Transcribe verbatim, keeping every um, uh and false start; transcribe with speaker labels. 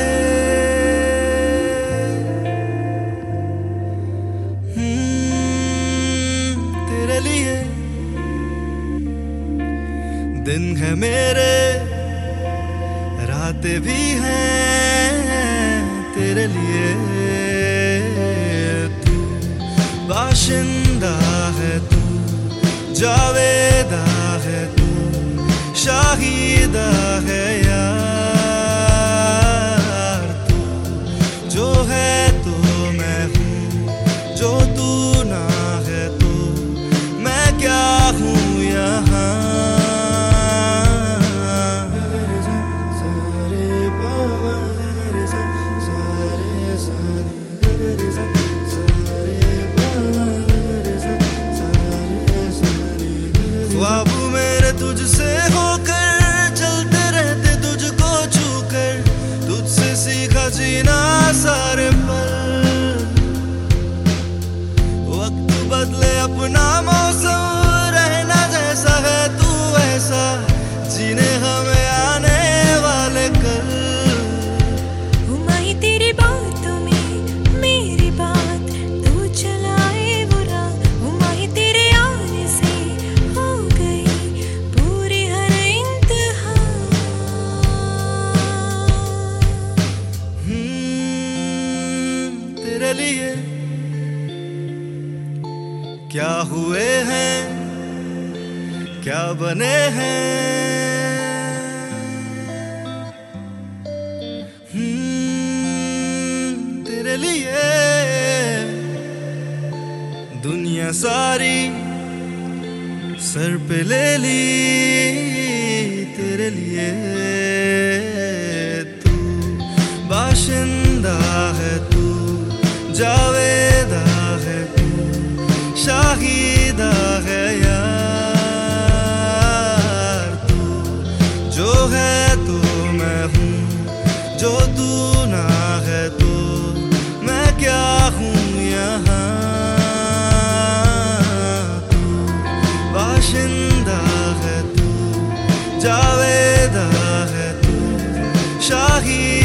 Speaker 1: हम्म, तेरे लिए दिन है मेरे, रातें भी हैं तेरे लिए। तू बाशिंदा है, तू जावेदा है, तू शाहिदा है यार। तू जो है तो मैं हूँ, जो तू ना है तो मैं क्या हूँ यहाँ। ख्वाब मेरे तुझसे होकर चलते रहते, तुझको छूकर तुझसे सीखा जीना सारे पल। वक्त बदले अपना मौसम, रहना जैसा है तू ऐसा, जीने हमें आने वाले कल।
Speaker 2: घुमाई तेरी बातों में मेरी बात, तू चलाए वो राह। घुमाई तेरे आने से हो गई पूरी हर इंतहा।
Speaker 1: हम्म, तेरे लिए क्या हुए हैं, क्या बने हैं। हम्म, तेरे लिए दुनिया सारी सर पे ले ली तेरे लिए। तू बाशिंदा है, तू जावेदा है, तू शाहिदा है यार। तू जो है तो मैं हूँ, जो तू ना है तो मैं क्या हूँ यहाँ। तू बाशिंदा है, तू जावेदा है, तू शाहिदा